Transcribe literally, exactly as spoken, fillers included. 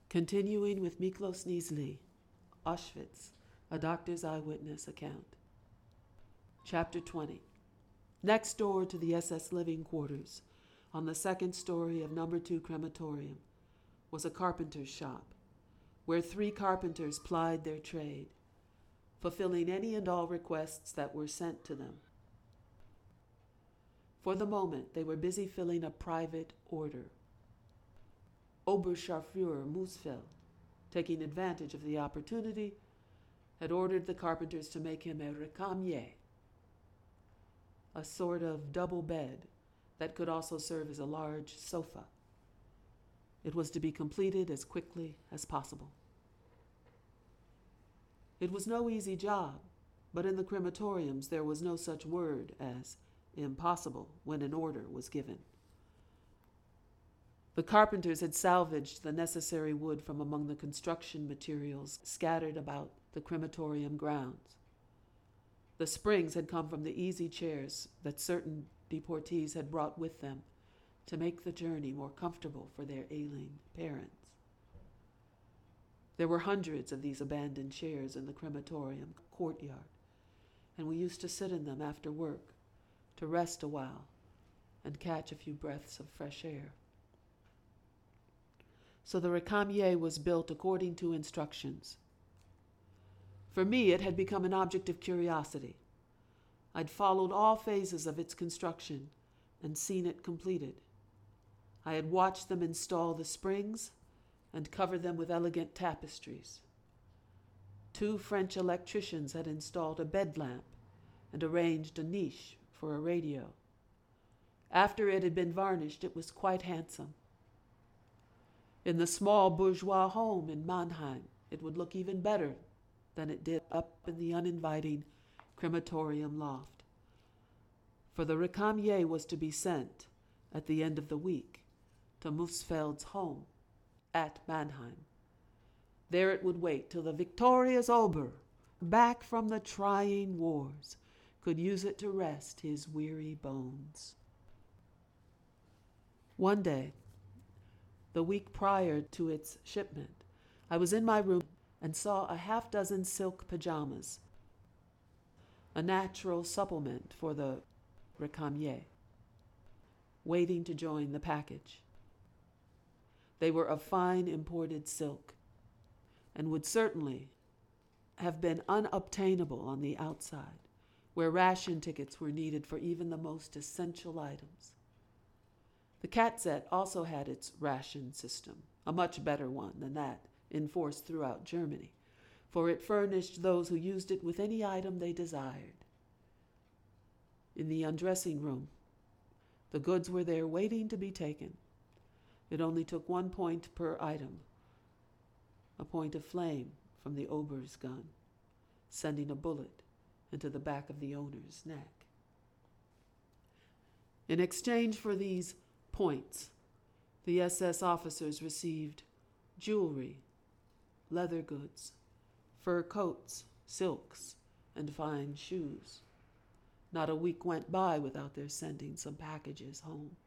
Continuing with Miklos Nizli, Auschwitz, a doctor's eyewitness account. Chapter twenty. Next door to the S S living quarters, on the second story of number two crematorium, was a carpenter's shop, where three carpenters plied their trade, fulfilling any and all requests that were sent to them. For the moment, they were busy filling a private order. Oberscharführer Musfeld, taking advantage of the opportunity, had ordered the carpenters to make him a recamier, a sort of double bed that could also serve as a large sofa. It was to be completed as quickly as possible. It was no easy job, but in the crematoriums there was no such word as impossible when an order was given. The carpenters had salvaged the necessary wood from among the construction materials scattered about the crematorium grounds. The springs had come from the easy chairs that certain deportees had brought with them to make the journey more comfortable for their ailing parents. There were hundreds of these abandoned chairs in the crematorium courtyard, and we used to sit in them after work to rest a while and catch a few breaths of fresh air. So the recamier was built according to instructions. For me, it had become an object of curiosity. I'd followed all phases of its construction and seen it completed. I had watched them install the springs and cover them with elegant tapestries. Two French electricians had installed a bed lamp and arranged a niche for a radio. After it had been varnished, it was quite handsome. In the small bourgeois home in Mannheim, it would look even better than it did up in the uninviting crematorium loft. For the recamier was to be sent at the end of the week to Musfeld's home at Mannheim. There it would wait till the victorious Ober, back from the trying wars, could use it to rest his weary bones. One day, the week prior to its shipment, I was in my room and saw a half dozen silk pajamas, a natural supplement for the recamier, waiting to join the package. They were of fine imported silk and would certainly have been unobtainable on the outside, where ration tickets were needed for even the most essential items. The Katzet also had its ration system, a much better one than that in force throughout Germany, for it furnished those who used it with any item they desired. In the undressing room, the goods were there waiting to be taken. It only took one point per item, a point of flame from the Ober's gun, sending a bullet into the back of the owner's neck. In exchange for these points, the S S officers received jewelry, leather goods, fur coats, silks, and fine shoes. Not a week went by without their sending some packages home.